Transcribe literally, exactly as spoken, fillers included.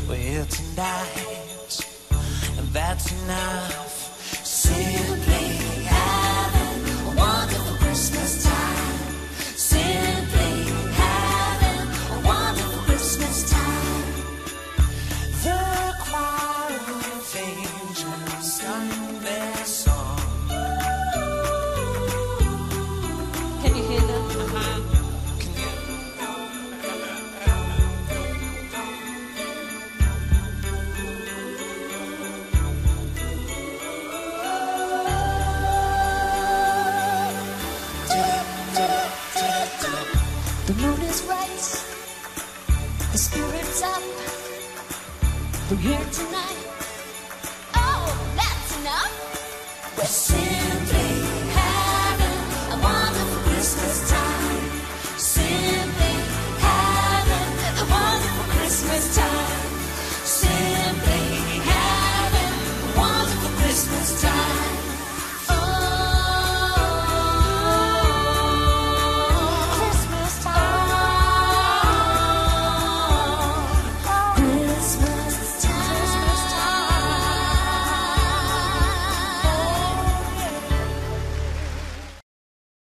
We're here tonight, and that's enough. Simply having a wonderful Christmas time. Simply having a wonderful Christmas time. The choir of angels sung their song. Can you hear them? Uh-huh. Can you? The moon is right, the spirit's up. We're here tonight. Oh, that's enough. We're simply